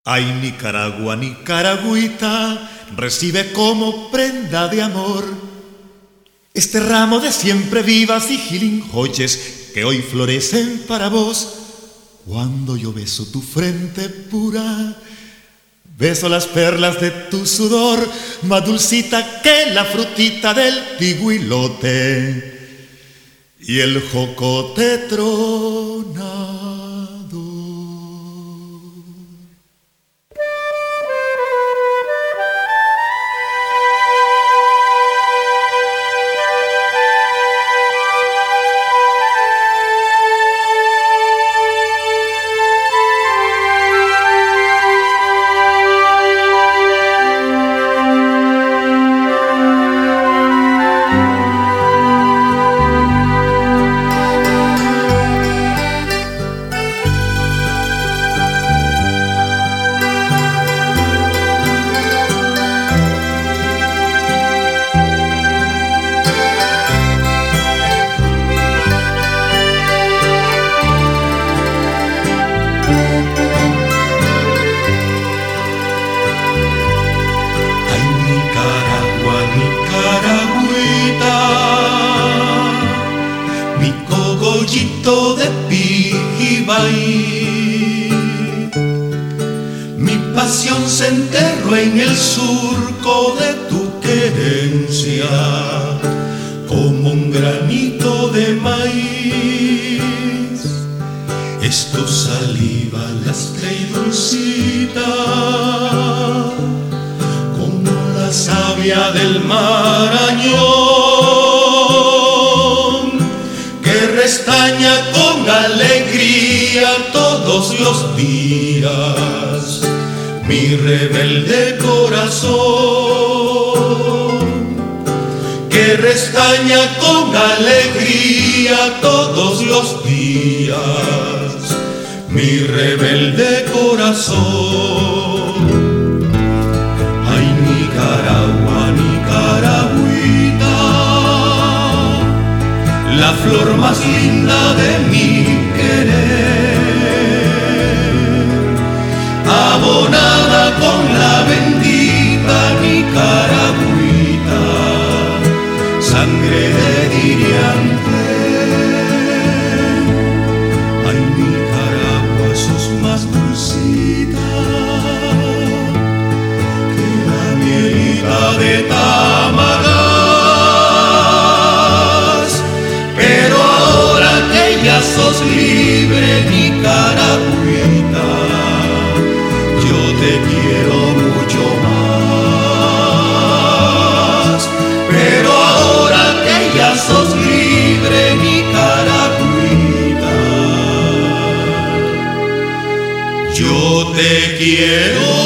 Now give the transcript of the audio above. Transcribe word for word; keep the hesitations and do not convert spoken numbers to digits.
Ay, Nicaragua, Nicaragüita, recibe como prenda de amor este ramo de siempre vivas y gilinjoches que hoy florecen para vos. Cuando yo beso tu frente pura, beso las perlas de tu sudor, más dulcita que la frutita del tiguilote y el jocote tronador. De Pijibay, mi pasión se enterró en el surco de tu querencia, como un granito de maíz. Es tu saliva lastra y dulcita, como la savia del marañón, restaña con alegría todos los días mi rebelde corazón, que restaña con alegría todos los días mi rebelde corazón. Ay, Nicaragua, Nicaragüita, la flor más linda de mi querer, abonada con la bendita Nicaragüita, sangre de diriante. Ay, Nicaragua, sos más dulcita que la mielita de Támara. Sos libre, Nicaragüita, yo te quiero mucho más. Pero ahora que ya sos libre, Nicaragüita, yo te quiero